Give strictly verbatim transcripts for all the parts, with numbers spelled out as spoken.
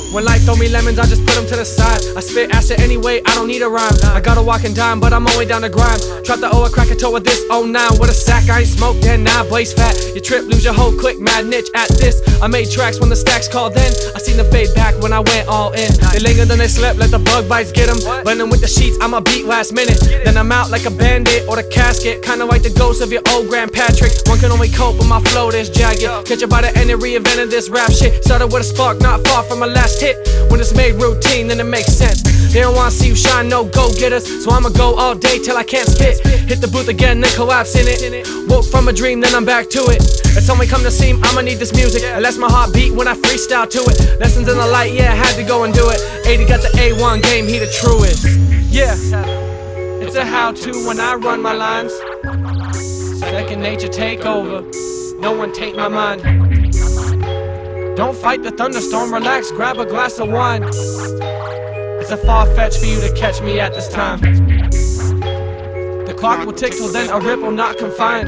When life throw me lemons, I just put them to the side. I spit acid anyway, I don't need a rhyme. I got a walk and dime, but I'm only down to grind. Drop the O, I crack a toe with this oh nine. With a sack, I ain't smoked, then now I blaze fat. You trip, lose your whole click, mad niche at this. I made tracks when the stacks called in. I seen them fade back when I went all in. They linger, then they slept, let the bug bites get them. Blending with the sheets, I'ma beat last minute. Then I'm out like a bandit or the casket. Kinda like the ghost of your old Grand Patrick. One can only cope with my flow this jagged. Catch it by the end and reinvented this rap shit. Started with a spark, not far from my last hit. When it's made routine, then it makes sense. They don't wanna see you shine, no go-getters. So I'ma go all day till I can't spit. Hit the booth again, then collapse in it. Woke from a dream, then I'm back to it. It's only come to seem I'ma need this music. Unless my heart beat when I freestyle to it. Lessons in the light, yeah, I had to go and do it. eighty got the A one game, he the truest. Yeah, it's a how-to when I run my lines. Second nature take over, no one take my mind. Don't fight the thunderstorm, relax, grab a glass of wine. It's a far-fetched for you to catch me at this time. The clock will tick till then, a ripple not confined.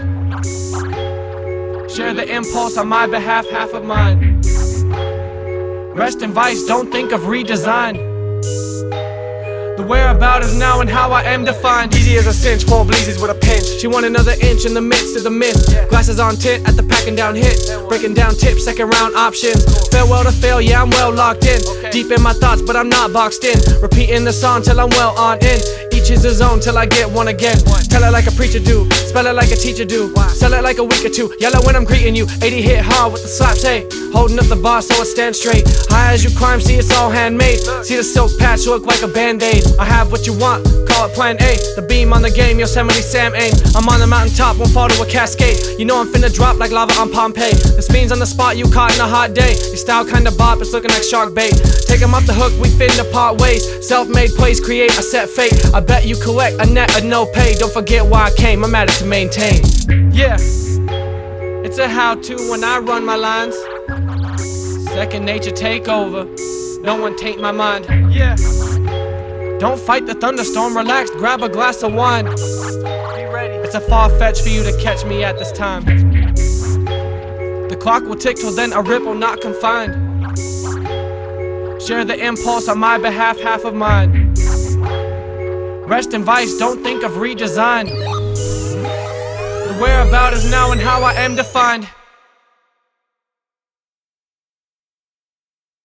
Share the impulse on my behalf, half of mine. Rest in vice, don't think of redesign. The whereabout is now and how I am defined. Easy as a cinch, four bleezes with a pinch. She want another inch in the midst of the myth. Glasses on tint at the packing down hit. Breaking down tips, second round options. Farewell to fail, yeah, I'm well locked in. Deep in my thoughts, but I'm not boxed in. Repeating the song till I'm well on in. Each is his own till I get one again. Tell it like a preacher do, spell it like a teacher do. Sell it like a week or two, yellow when I'm greeting you. eighty hit hard with the slaps, hey. Holding up the bar so it stands straight. High as you climb, see it's all handmade. See the silk patch look like a band-aid. I have what you want, call it plan A. The beam on the game, Yosemite Sam aim. I'm on the mountaintop, won't fall to a cascade. You know I'm finna drop like lava on Pompeii. The spins on the spot, you caught in a hot day. Your style kinda bop, it's looking like shark bait. Take him off the hook, we finna part ways. Self-made plays create a set fate. I bet you collect a net of no pay. Don't forget why I came, I'm at it to maintain. Yeah, it's a how-to when I run my lines. Second nature take over, no one take my mind. Yeah, don't fight the thunderstorm, relax, grab a glass of wine. Be ready. It's a far-fetched for you to catch me at this time. The clock will tick till then, a ripple not confined. Share the impulse on my behalf, half of mine. Rest in vice, don't think of redesign. The whereabout is now and how I am defined.